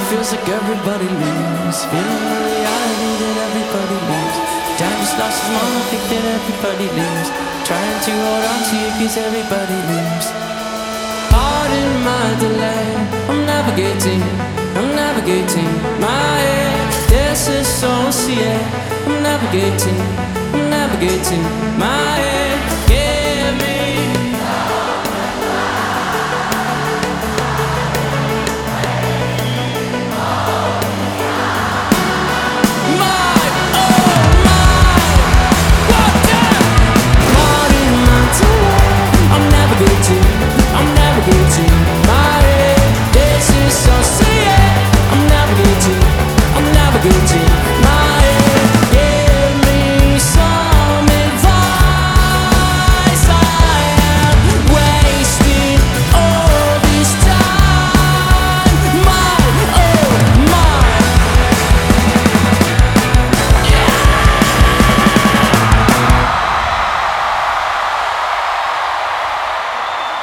feels like everybody leaves. Feeling the reality that everybody leaves. Time just lost his mom, I think that everybody leaves. Trying to hold on to you cause everybody leaves. Pardon my delay, I'm navigating my head. Disassociate, I'm navigating my head.